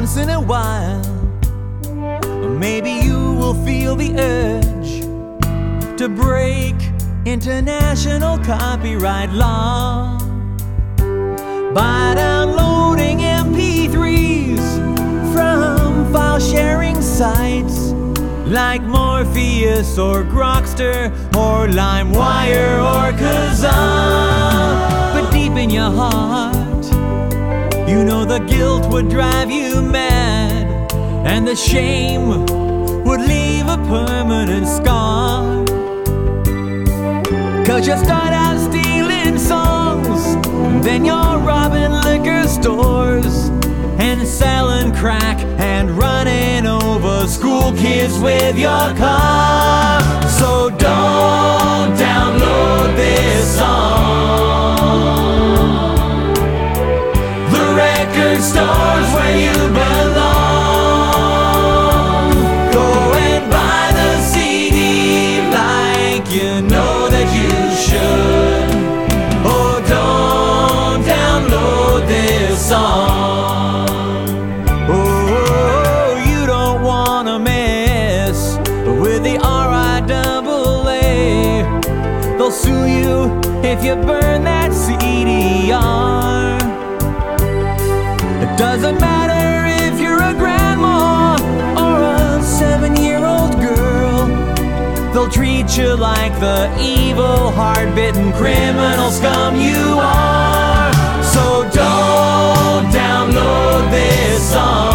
once in a while, maybe you will feel the urge to break international copyright law by downloading MP3s from file-sharing sites like Morpheus or Grokster or LimeWire or Kazaa. But deep in your heart, you know the guilt would drive you mad, and the shame would leave a permanent scar. 'Cause you start out stealing songs, then you're robbing liquor stores and selling crack and running over school kids with your car. So don't download this song. The record store's where you belong. Go and buy the CD like you know that you should. Oh, don't download this song. Oh, you don't wanna mess with the RIAA. They'll sue you if you burn that CDR. It doesn't matter if you're a grandma or a 7-year-old girl. They'll treat you like the evil, hard-bitten criminal scum you are. So don't download this song.